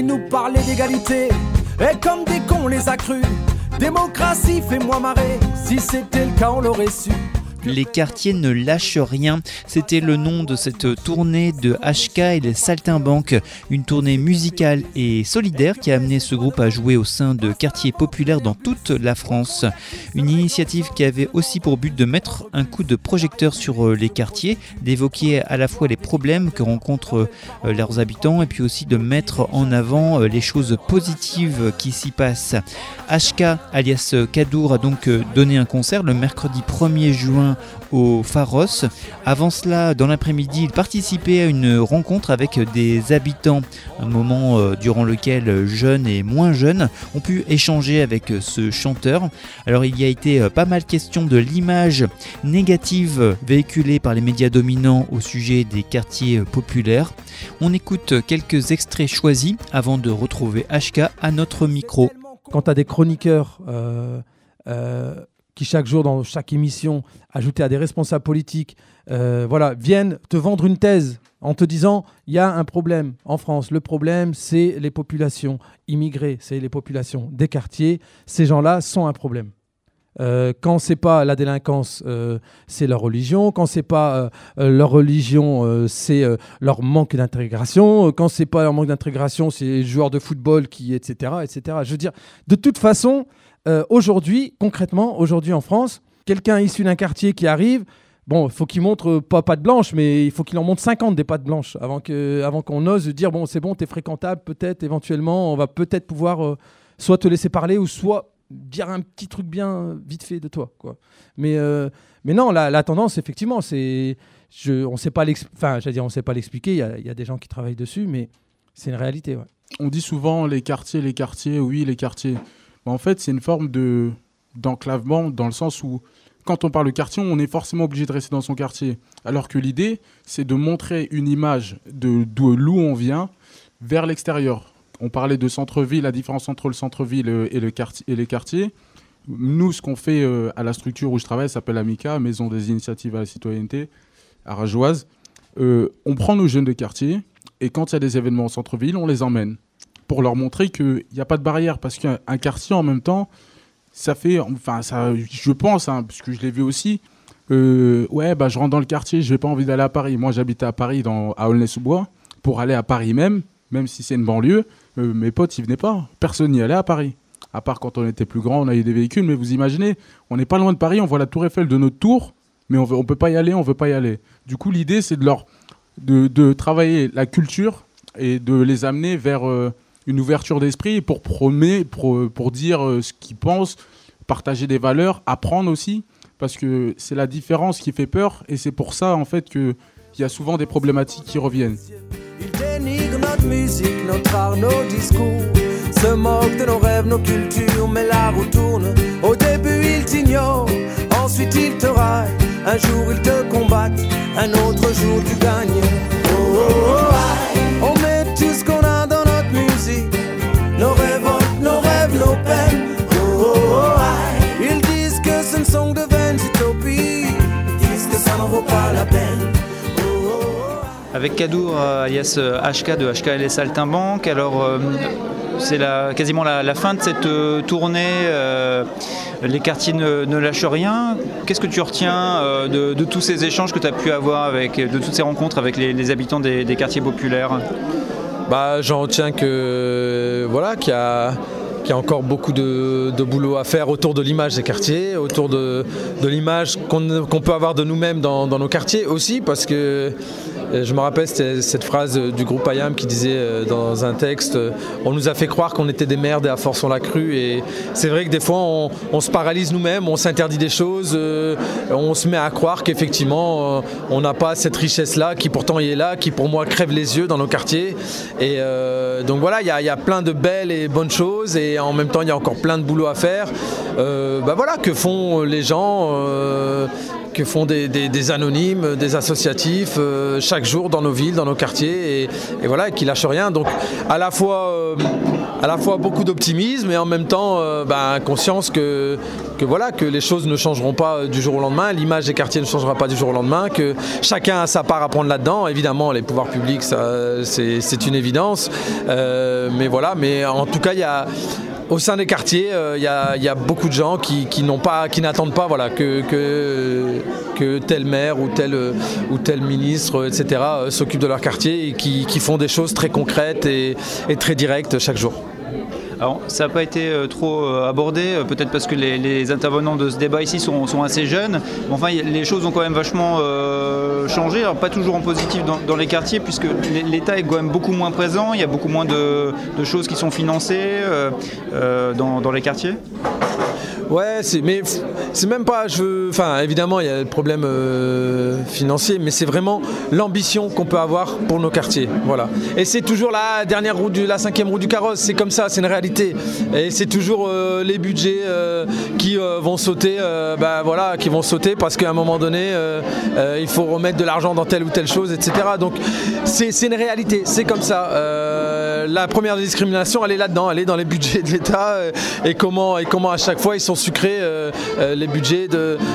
Ils nous parlaient d'égalité, et comme des cons on les a crus. Démocratie, fais-moi marrer, si c'était le cas on l'aurait su. Les quartiers ne lâchent rien, c'était le nom de cette tournée de HK et les Saltimbanques, une tournée musicale et solidaire qui a amené ce groupe à jouer au sein de quartiers populaires dans toute la France. Une initiative qui avait aussi pour but de mettre un coup de projecteur sur les quartiers, d'évoquer à la fois les problèmes que rencontrent leurs habitants et puis aussi de mettre en avant les choses positives qui s'y passent. HK alias Kadour a donc donné un concert le mercredi 1er juin au Pharos. Avant cela, dans l'après-midi, il participait à une rencontre avec des habitants, un moment durant lequel jeunes et moins jeunes ont pu échanger avec ce chanteur. Alors il y a été pas mal question de l'image négative véhiculée par les médias dominants au sujet des quartiers populaires. On écoute quelques extraits choisis avant de retrouver HK à notre micro. Quand tu as des chroniqueurs qui chaque jour, dans chaque émission, ajoutés à des responsables politiques, viennent te vendre une thèse en te disant il y a un problème en France. Le problème, c'est les populations immigrées, c'est les populations des quartiers. Ces gens-là sont un problème. Quand c'est pas la délinquance, c'est leur religion. Quand c'est pas leur religion, c'est leur manque d'intégration. Quand c'est pas leur manque d'intégration, c'est les joueurs de football qui, etc., etc. Je veux dire, de toute façon, aujourd'hui, concrètement, aujourd'hui en France, quelqu'un issu d'un quartier qui arrive, bon, il faut qu'il montre pas patte blanche, mais il faut qu'il en montre 50 des pattes blanches avant qu'on ose dire bon, c'est bon, t'es fréquentable, peut-être, éventuellement, on va peut-être pouvoir soit te laisser parler ou soit dire un petit truc bien vite fait de toi, quoi. Mais non, la tendance, effectivement, c'est, on sait pas l'expliquer. Il y a des gens qui travaillent dessus, mais c'est une réalité. Ouais. On dit souvent les quartiers, oui, les quartiers. Mais en fait, c'est une forme d'enclavement dans le sens où quand on parle de quartier, on est forcément obligé de rester dans son quartier. Alors que l'idée, c'est de montrer une image de d'où on vient vers l'extérieur. On parlait de centre-ville, la différence entre le centre-ville et les quartiers. Nous, ce qu'on fait à la structure où je travaille, ça s'appelle Amica, Maison des Initiatives à la Citoyenneté, à Rajoise. On prend nos jeunes de quartier et quand il y a des événements au centre-ville, on les emmène pour leur montrer qu'il n'y a pas de barrière. Parce qu'un quartier, en même temps, ça fait... Enfin, ça, je pense, parce que je l'ai vu aussi, je rentre dans le quartier, je n'ai pas envie d'aller à Paris. Moi, j'habitais à Paris, à Aulnay-sous-Bois. Pour aller à Paris même si c'est une banlieue, mes potes, ils venaient pas. Personne n'y allait à Paris. À part quand on était plus grand, on a eu des véhicules. Mais vous imaginez, on n'est pas loin de Paris, on voit la Tour Eiffel de notre tour, mais on peut pas y aller, on veut pas y aller. Du coup, l'idée, c'est de travailler la culture et de les amener vers une ouverture d'esprit pour dire ce qu'ils pensent, partager des valeurs, apprendre aussi, parce que c'est la différence qui fait peur et c'est pour ça, en fait, qu'il y a souvent des problématiques qui reviennent. Ils dénigrent notre musique, notre art, nos discours, se moquent de nos rêves, nos cultures, mais la roue tourne. Au début ils t'ignorent, ensuite ils te raillent. Un jour ils te combattent, un autre jour tu gagnes. Oh, oh, oh, aïe. On met tout ce qu'on a dans notre musique, nos révoltes, nos rêves, nos peines. Oh, oh, oh, aïe. Ils disent que ce ne sont que de vaines utopies, ils disent que ça n'en vaut pas la peine. Avec Kadour, alias HK de HK et les Saltimbanques. Alors, c'est quasiment la fin de cette tournée. Les quartiers ne lâchent rien. Qu'est-ce que tu retiens de tous ces échanges que tu as pu avoir, de toutes ces rencontres avec les habitants des quartiers populaires ? J'en retiens qu'il y a encore beaucoup de boulot à faire autour de l'image des quartiers, autour de l'image qu'on peut avoir de nous-mêmes dans nos quartiers aussi, parce que je me rappelle cette phrase du groupe IAM qui disait dans un texte « On nous a fait croire qu'on était des merdes et à force on l'a cru ». Et c'est vrai que des fois on se paralyse nous-mêmes, on s'interdit des choses, on se met à croire qu'effectivement on n'a pas cette richesse-là qui pourtant est là, qui pour moi crève les yeux dans nos quartiers. Et donc voilà, il y a plein de belles et bonnes choses et en même temps il y a encore plein de boulot à faire. Que font les gens que font des anonymes, des associatifs chaque jour dans nos villes, dans nos quartiers et qui lâchent rien. Donc à la fois à la fois beaucoup d'optimisme et en même temps conscience que les choses ne changeront pas du jour au lendemain, l'image des quartiers ne changera pas du jour au lendemain, que chacun a sa part à prendre là-dedans. Évidemment, les pouvoirs publics, c'est une évidence, mais en tout cas, au sein des quartiers, il y a beaucoup de gens qui n'attendent pas que tel maire ou tel ministre, etc., s'occupent de leur quartier et qui font des choses très concrètes et très directes chaque jour. Alors, ça n'a pas été trop abordé, peut-être parce que les intervenants de ce débat ici sont assez jeunes. Mais enfin, les choses ont quand même vachement changé. Alors, pas toujours en positif dans les quartiers, puisque l'État est quand même beaucoup moins présent. Il y a beaucoup moins de choses qui sont financées dans les quartiers. Ouais, mais c'est même pas. Évidemment, il y a le problème financier, mais c'est vraiment l'ambition qu'on peut avoir pour nos quartiers. Voilà. Et c'est toujours la 5e roue du carrosse. C'est comme ça, c'est une réalité. Et c'est toujours les budgets qui vont sauter. Qui vont sauter parce qu'à un moment donné, il faut remettre de l'argent dans telle ou telle chose, etc. Donc, c'est une réalité. C'est comme ça. La première discrimination, elle est là-dedans. Elle est dans les budgets de l'État et comment à chaque fois ils sont sucrés les budgets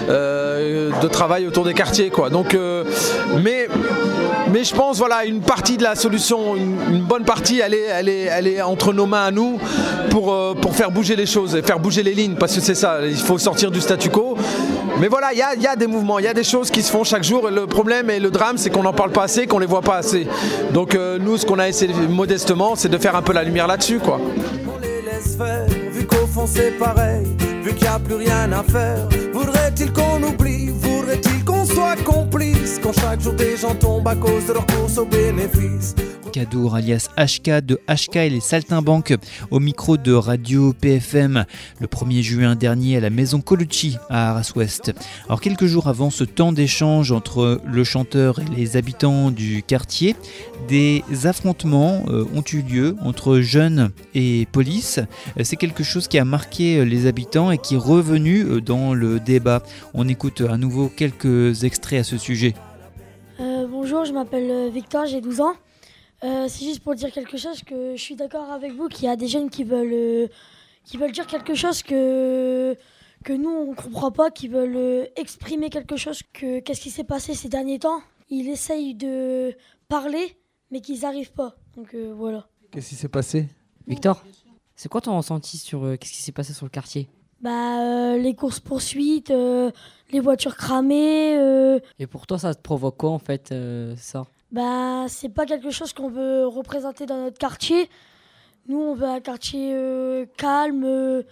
de travail autour des quartiers, quoi. Donc, mais je pense, une partie de la solution, une bonne partie, elle est entre nos mains à nous pour faire bouger les choses et faire bouger les lignes, parce que c'est ça, il faut sortir du statu quo. Mais voilà, il y a des mouvements, il y a des choses qui se font chaque jour, et le problème et le drame, c'est qu'on n'en parle pas assez, qu'on les voit pas assez. Donc nous, ce qu'on a essayé modestement, c'est de faire un peu la lumière là-dessus, quoi. On les laisse faire, vu qu'au fond c'est pareil, vu qu'il n'y a plus rien à faire. Voudrait-il qu'on oublie, voudrait-il qu'on soit complice, quand chaque jour des gens tombent à cause de leur course au bénéfice. Kadour alias HK de HK et les Saltimbanques au micro de Radio PFM le 1er juin dernier à la maison Colucci à Arras-Ouest. Alors quelques jours avant ce temps d'échange entre le chanteur et les habitants du quartier, des affrontements ont eu lieu entre jeunes et police. C'est quelque chose qui a marqué les habitants et qui est revenu dans le débat. On écoute à nouveau quelques extraits à ce sujet. Bonjour, je m'appelle Victor, j'ai 12 ans. C'est juste pour dire quelque chose, que je suis d'accord avec vous qu'il y a des jeunes qui veulent dire quelque chose que nous on comprend pas, qui veulent exprimer quelque chose, qu'est-ce qui s'est passé ces derniers temps. Ils essayent de parler mais qu'ils n'arrivent pas, donc voilà. Qu'est-ce qui s'est passé ? Victor, c'est quoi ton ressenti sur qu'est-ce qui s'est passé sur le quartier ? Les courses-poursuites, les voitures cramées. Et pour toi, ça te provoque quoi en fait, ça ? C'est pas quelque chose qu'on veut représenter dans notre quartier. Nous, on veut un quartier calme,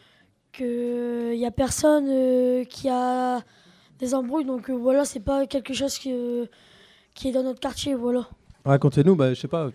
qu'il n'y a personne qui a des embrouilles. Donc voilà, c'est pas quelque chose qui est dans notre quartier, voilà. Racontez-nous, je sais pas,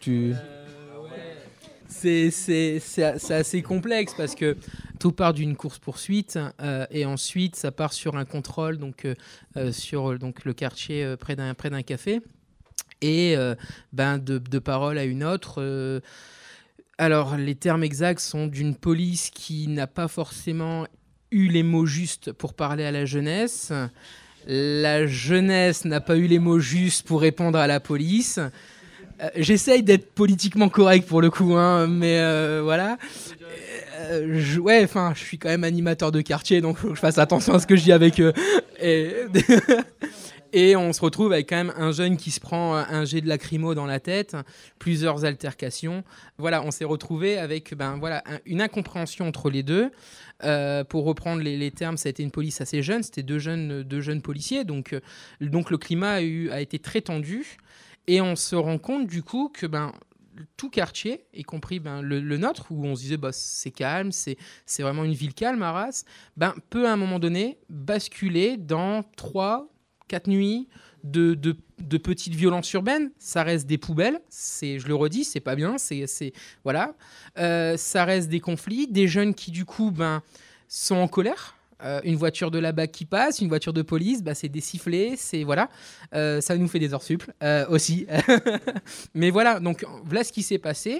C'est assez complexe parce que tout part d'une course-poursuite et ensuite ça part sur un contrôle sur le quartier près d'un café. Et de parole à une autre. Alors, les termes exacts sont d'une police qui n'a pas forcément eu les mots justes pour parler à la jeunesse. La jeunesse n'a pas eu les mots justes pour répondre à la police. J'essaye d'être politiquement correct pour le coup, mais voilà. Je suis quand même animateur de quartier, donc il faut que je fasse attention à ce que je dis avec eux. Et on se retrouve avec quand même un jeune qui se prend un jet de lacrymo dans la tête, plusieurs altercations. Voilà, on s'est retrouvé avec une incompréhension entre les deux. Pour reprendre les termes, ça a été une police assez jeune, c'était deux jeunes policiers. Donc le climat a été très tendu. Et on se rend compte du coup que tout quartier, y compris le nôtre, où on se disait c'est calme, c'est vraiment une ville calme, Arras, peut à un moment donné basculer dans 3-4 nuits de petites violences urbaines. Ça reste des poubelles, je le redis, c'est pas bien, voilà. Ça reste des conflits, des jeunes qui du coup sont en colère. Une voiture de la BAC qui passe, une voiture de police, c'est des sifflets, voilà. Ça nous fait des heures sup aussi. Mais voilà, donc voilà ce qui s'est passé.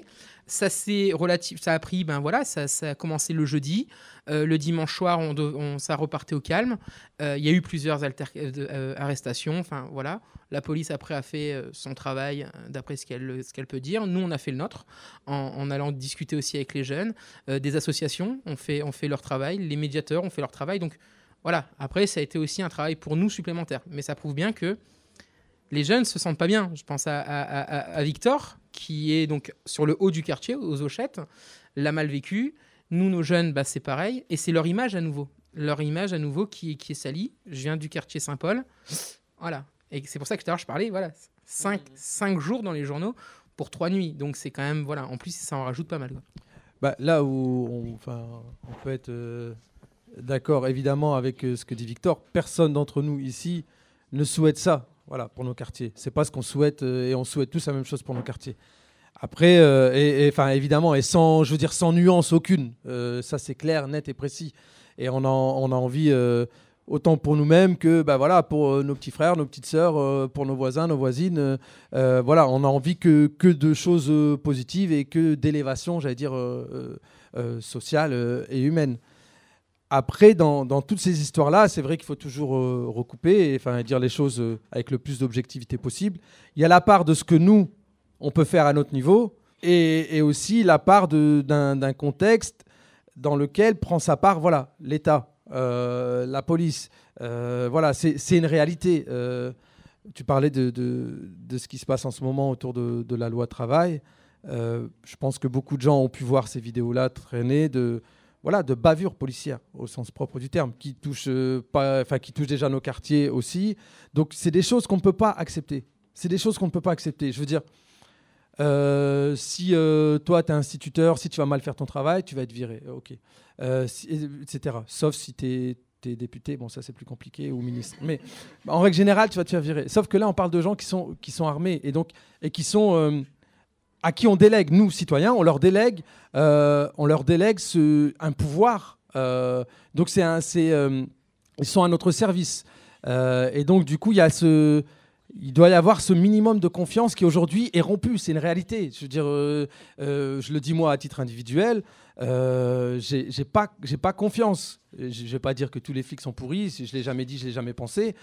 Ça a pris, ça a commencé le jeudi. Le dimanche soir, ça repartait au calme. Il y a eu plusieurs arrestations. Enfin, voilà. La police, après, a fait son travail d'après ce qu'elle peut dire. Nous, on a fait le nôtre en allant discuter aussi avec les jeunes. Des associations ont fait leur travail. Les médiateurs ont fait leur travail. Donc, voilà. Après, ça a été aussi un travail pour nous supplémentaire. Mais ça prouve bien que les jeunes ne se sentent pas bien. Je pense à Victor, qui est donc sur le haut du quartier, aux Auchettes, l'a mal vécu. Nous, nos jeunes, c'est pareil. Et c'est leur image à nouveau. Leur image à nouveau qui est salie. Je viens du quartier Saint-Paul. Voilà. Et c'est pour ça que tout à l'heure, je parlais, 5 jours dans les journaux pour 3 nuits. Donc, c'est quand même, voilà. En plus, ça en rajoute pas mal. Là où on peut être d'accord, évidemment, avec ce que dit Victor, personne d'entre nous ici ne souhaite ça. Voilà, pour nos quartiers. C'est pas ce qu'on souhaite et on souhaite tous la même chose pour nos quartiers. Après, évidemment, et sans nuance aucune, ça c'est clair, net et précis. Et on a envie, autant pour nous-mêmes que pour nos petits frères, nos petites sœurs, pour nos voisins, nos voisines. On a envie que de choses positives et que d'élévation, j'allais dire, sociale et humaine. Après, dans toutes ces histoires-là, c'est vrai qu'il faut toujours recouper et dire les choses avec le plus d'objectivité possible. Il y a la part de ce que nous, on peut faire à notre niveau et aussi la part d'un contexte dans lequel prend sa part l'État, la police. C'est une réalité. Tu parlais de ce qui se passe en ce moment autour de la loi travail. Je pense que beaucoup de gens ont pu voir ces vidéos-là traîner de bavures policières au sens propre du terme, qui touchent déjà nos quartiers aussi. Donc, c'est des choses qu'on ne peut pas accepter. Je veux dire, si toi, tu es instituteur, si tu vas mal faire ton travail, tu vas être viré. OK. Etc. Sauf si tu es député, ça c'est plus compliqué, ou ministre. Mais en règle générale, tu vas te faire virer. Sauf que là, on parle de gens qui sont armés et qui sont... à qui on délègue, nous, citoyens, on leur délègue un pouvoir. Donc, ils sont à notre service. Et donc, du coup, il doit y avoir ce minimum de confiance qui, aujourd'hui, est rompu. C'est une réalité. Je veux dire, je le dis moi à titre individuel, j'ai pas confiance. Je ne vais pas dire que tous les flics sont pourris. Je ne l'ai jamais dit, je ne l'ai jamais pensé.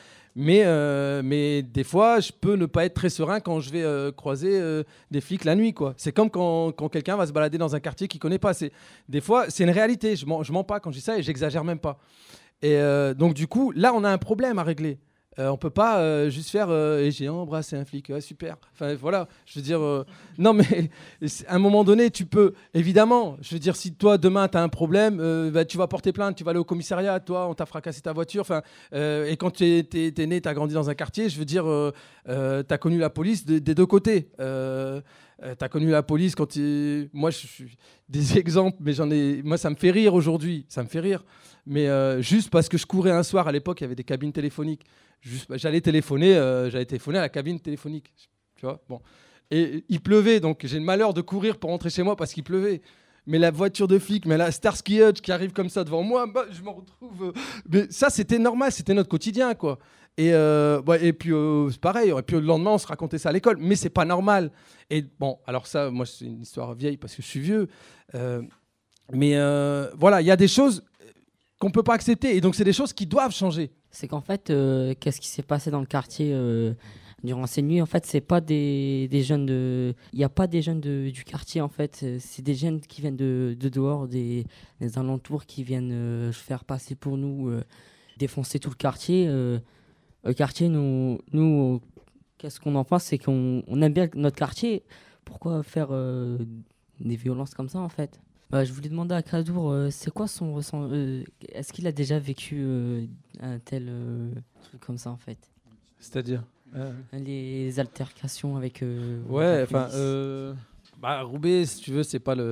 Mais des fois, je peux ne pas être très serein quand je vais croiser des flics la nuit, quoi. C'est comme quand quelqu'un va se balader dans un quartier qu'il ne connaît pas. Des fois, c'est une réalité. Je mens pas quand je dis ça et j'exagère même pas. Et donc, du coup, là, on a un problème à régler. On peut pas juste faire et j'ai embrassé un flic, super. Enfin voilà, je veux dire non mais à un moment donné tu peux évidemment, je veux dire si toi demain tu as un problème, tu vas porter plainte, tu vas aller au commissariat, toi on t'a fracassé ta voiture, et quand tu es né, tu as grandi dans un quartier, je veux dire tu as connu la police des deux côtés. Tu as connu la police quand moi je suis des exemples, mais moi ça me fait rire aujourd'hui, mais juste parce que je courais un soir, à l'époque il y avait des cabines téléphoniques. J'allais téléphoner à la cabine téléphonique, tu vois. Bon, et il pleuvait, donc j'ai le malheur de courir pour rentrer chez moi parce qu'il pleuvait. Mais la voiture de flic, mais la Starsky Hutch qui arrive comme ça devant moi, je m'en retrouve. Mais ça, c'était normal, c'était notre quotidien, quoi. Et puis c'est pareil, et puis le lendemain, on se racontait ça à l'école, mais c'est pas normal. Et bon, alors ça, moi, c'est une histoire vieille parce que je suis vieux. Mais il y a des choses qu'on peut pas accepter, et donc c'est des choses qui doivent changer. C'est qu'en fait, qu'est-ce qui s'est passé dans le quartier durant ces nuits? En fait, c'est pas des jeunes il n'y a pas des jeunes du quartier, en fait. C'est des jeunes qui viennent de dehors, des alentours, qui viennent faire passer pour nous, défoncer tout le quartier. Le quartier, nous qu'est-ce qu'on en pense? C'est qu'on aime bien notre quartier. Pourquoi faire des violences comme ça, en fait? Je voulais demander à Kadour, c'est quoi son ressenti? Est-ce qu'il a déjà vécu un tel truc comme ça, en fait? C'est-à-dire les altercations avec... ouais, enfin... Roubaix, si tu veux, c'est pas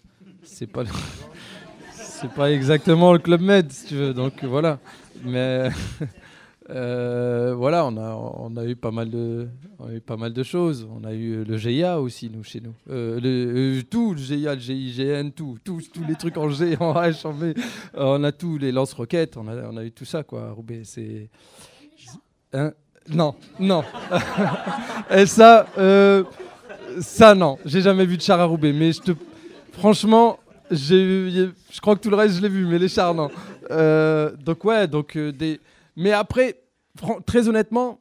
exactement le Club Med, si tu veux, donc voilà. Mais... on a eu pas mal de choses. On a eu le GIA aussi, nous, chez nous. Tout, le GIA, le GIGN, tous les trucs en G, en H, en V. On a tous les lance-roquettes. On a eu tout ça, quoi. Roubaix, c'est... Hein? Non. Et ça, Ça, non. J'ai jamais vu de char à Roubaix. Mais franchement, je crois que tout le reste, je l'ai vu. Mais les chars, non. Mais après, très honnêtement,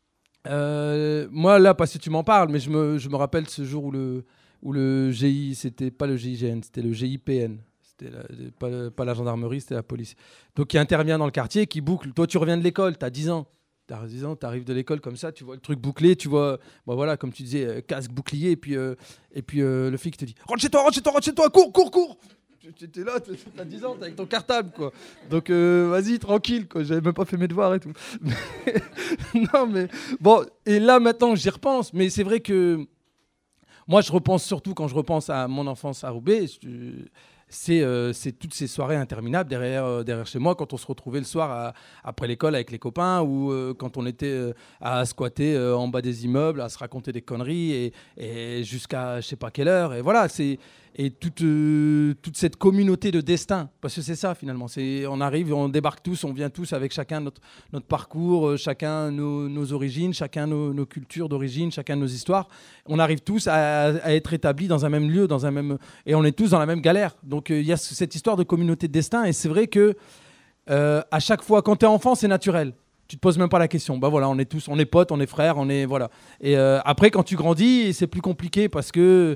moi, là, parce que tu m'en parles, mais je me rappelle ce jour où le GI, c'était pas le GIGN, c'était le GIPN. C'était pas la gendarmerie, c'était la police. Donc, qui intervient dans le quartier, qui boucle. Toi, tu reviens de l'école, tu as 10 ans. Tu arrives de l'école comme ça, tu vois le truc bouclé, tu vois, voilà, comme tu disais, casque, bouclier, et puis le flic te dit « Rentre chez toi, cours !» Tu étais là, t'as 10 ans, t'es avec ton cartable, quoi. Donc, vas-y, tranquille, quoi. J'avais même pas fait mes devoirs et tout. Non, mais bon, et là, maintenant, j'y repense. Mais c'est vrai que moi, je repense surtout quand je repense à mon enfance à Roubaix. C'est toutes ces soirées interminables derrière chez moi, quand on se retrouvait le soir après l'école avec les copains, ou quand on était à squatter en bas des immeubles, à se raconter des conneries, et jusqu'à je sais pas quelle heure. Et voilà, et toute cette communauté de destin, parce que c'est ça finalement. On arrive, on débarque tous, on vient tous avec chacun notre parcours, chacun nos origines, chacun nos cultures d'origine, chacun nos histoires. On arrive tous à être établis dans un même lieu, et on est tous dans la même galère. Donc il y a cette histoire de communauté de destin, et c'est vrai que à chaque fois, quand tu es enfant, c'est naturel. Tu te poses même pas la question. Bah voilà, on est potes, on est frères, voilà. Et après, quand tu grandis, c'est plus compliqué parce que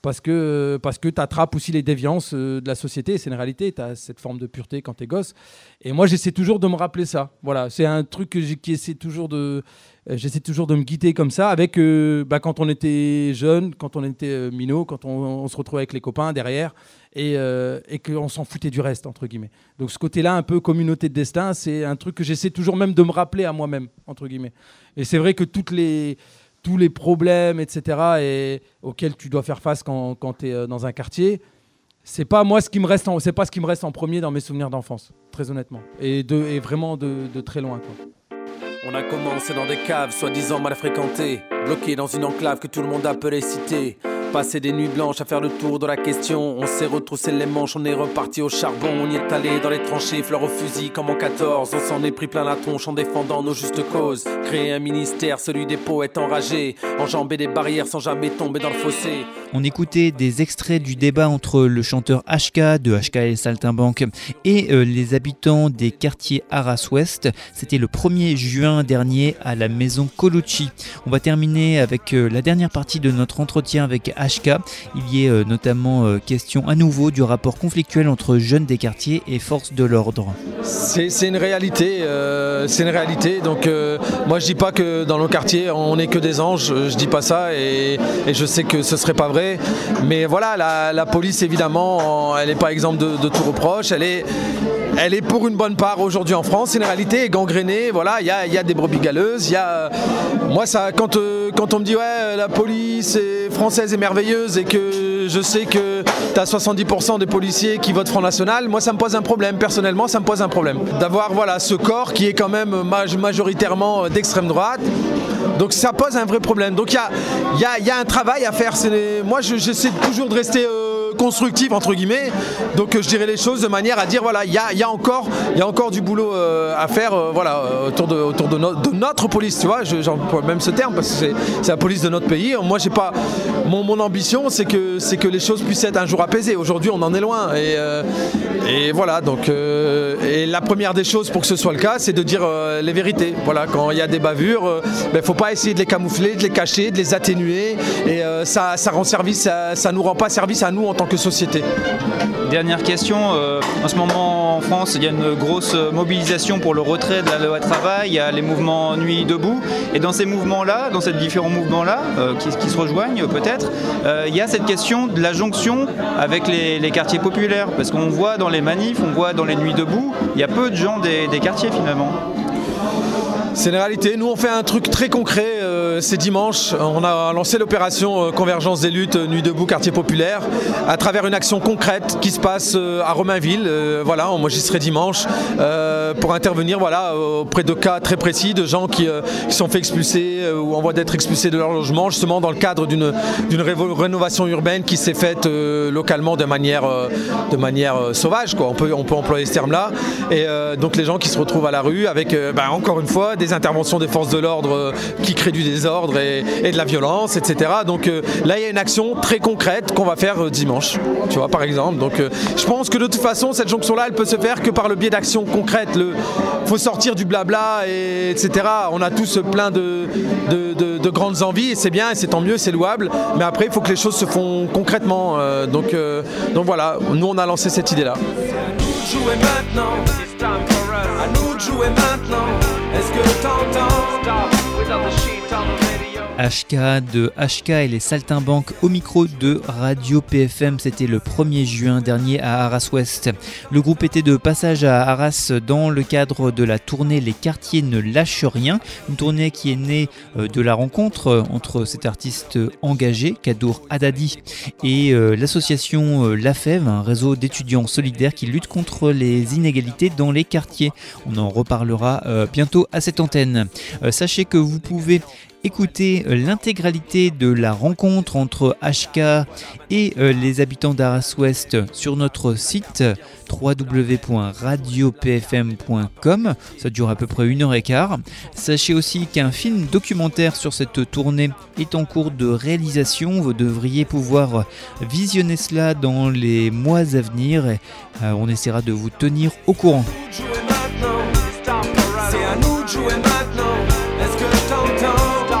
tu attrapes aussi les déviances de la société. C'est une réalité, tu as cette forme de pureté quand tu es gosse. Et moi, j'essaie toujours de me rappeler ça. Voilà, c'est un truc qui essaie toujours j'essaie toujours de me guider comme ça, avec quand on était jeune, quand on était minot, quand on se retrouvait avec les copains derrière, et qu'on s'en foutait du reste, entre guillemets. Donc ce côté-là, un peu communauté de destin, c'est un truc que j'essaie toujours même de me rappeler à moi-même, entre guillemets. Et c'est vrai que tous les problèmes, etc., auxquels tu dois faire face quand tu es dans un quartier, c'est pas ce qui me reste en premier dans mes souvenirs d'enfance, très honnêtement, et vraiment de très loin, quoi. On a commencé dans des caves, soi-disant mal fréquentées, bloqués dans une enclave que tout le monde appelait cité. Passé des nuits blanches à faire le tour de la question. On s'est retroussé les manches, on est reparti au charbon. On y est allé dans les tranchées, fleurs au fusil comme en 14. On s'en est pris plein la tronche en défendant nos justes causes. Créer un ministère, celui des poètes enragés. Enjamber des barrières sans jamais tomber dans le fossé. On écoutait des extraits du débat entre le chanteur HK de HK et Saltimbanque et les habitants des quartiers Arras-Ouest. C'était le 1er juin dernier à la maison Colucci. On va terminer avec la dernière partie de notre entretien avec HK. Il y est notamment question à nouveau du rapport conflictuel entre jeunes des quartiers et forces de l'ordre. C'est une réalité, donc moi je dis pas que dans nos quartiers on n'est que des anges, je dis pas ça, et je sais que ce serait pas vrai, mais voilà, la police évidemment elle n'est pas exempte de tout reproche, elle est pour une bonne part aujourd'hui en France, c'est une réalité gangrénée, voilà, il y a des brebis galeuses, moi ça, quand on me dit ouais la police française est merveilleuse et que je sais que tu as 70% des policiers qui votent Front National, moi ça me pose un problème, personnellement ça me pose un problème d'avoir ce corps qui est quand même majoritairement d'extrême droite, donc ça pose un vrai problème, donc il y a un travail à faire, moi j'essaie toujours de rester constructive entre guillemets, donc je dirais les choses de manière à dire voilà, il y a encore du boulot à faire autour de notre police, tu vois, j'emploie même ce terme parce que c'est la police de notre pays. Moi j'ai pas mon ambition, c'est que les choses puissent être un jour apaisées. Aujourd'hui on en est loin, et voilà, donc et la première des choses pour que ce soit le cas, c'est de dire les vérités. Voilà, quand il y a des bavures, faut pas essayer de les camoufler, de les cacher, de les atténuer, et ça rend service, ça nous rend pas service à nous en tant que société. Dernière question, en ce moment en France il y a une grosse mobilisation pour le retrait de la loi travail, il y a les mouvements Nuit debout, et dans ces mouvements-là, dans ces différents mouvements-là, qui se rejoignent peut-être, il y a cette question de la jonction avec les quartiers populaires, parce qu'on voit dans les manifs, on voit dans les Nuits debout, il y a peu de gens des quartiers finalement. C'est une réalité. Nous, on fait un truc très concret. C'est dimanche. On a lancé l'opération Convergence des luttes Nuit debout quartier populaire à travers une action concrète qui se passe à Romainville. Moi, j'y serai dimanche pour intervenir auprès de cas très précis de gens qui sont fait expulser ou en voie d'être expulsés de leur logement, justement dans le cadre d'une rénovation urbaine qui s'est faite localement de manière sauvage, quoi. On peut employer ce terme-là. Et donc les gens qui se retrouvent à la rue avec encore une fois des interventions des forces de l'ordre qui créent du désordre, désordre et de la violence, etc. Donc là, il y a une action très concrète qu'on va faire dimanche, tu vois, par exemple. Donc je pense que de toute façon, cette jonction-là, elle peut se faire que par le biais d'actions concrètes. Faut sortir du blabla, etc. On a tous plein de grandes envies, et c'est bien, et c'est tant mieux, c'est louable. Mais après, il faut que les choses se font concrètement. Donc voilà, nous, on a lancé cette idée-là. Jouer maintenant, à nous de jouer maintenant. Est-ce que t'entends? HK de HK et les Saltimbanques au micro de Radio PFM, c'était le 1er juin dernier à Arras-Ouest. Le groupe était de passage à Arras dans le cadre de la tournée Les Quartiers ne lâchent rien, une tournée qui est née de la rencontre entre cet artiste engagé, Kadour Haddadi, et l'association La Fève, un réseau d'étudiants solidaires qui lutte contre les inégalités dans les quartiers. On en reparlera bientôt à cette antenne. Sachez que vous pouvez écoutez l'intégralité de la rencontre entre HK et les habitants d'Arras-Ouest sur notre site www.radiopfm.com. Ça dure à peu près 1h15. Sachez aussi qu'un film documentaire sur cette tournée est en cours de réalisation. Vous devriez pouvoir visionner cela dans les mois à venir. On essaiera de vous tenir au courant. C'est à nous de jouer maintenant. Est-ce que t'entends?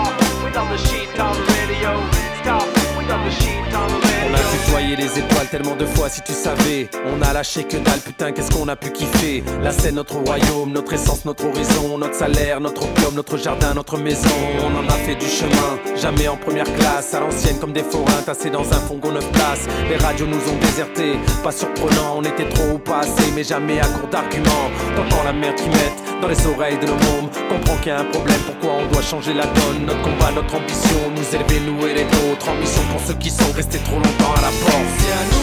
On a tutoyé les étoiles tellement de fois, si tu savais. On a lâché que dalle, putain, qu'est-ce qu'on a pu kiffer. Là c'est notre royaume, notre essence, notre horizon, notre salaire, notre opium, notre jardin, notre maison. On en a fait du chemin, jamais en première classe. À l'ancienne comme des forains, tassés dans un fonds 9 places. Les radios nous ont désertés, pas surprenant. On était trop ou pas assez, mais jamais à court d'arguments. T'entends la merde qui mette dans les oreilles de nos mômes. Comprends qu'il y a un problème, pourquoi on doit changer la donne. Notre combat, notre ambition, nous élever, nous et les nôtres. Ambition pour ceux qui sont restés trop longtemps à la porte. C'est à nous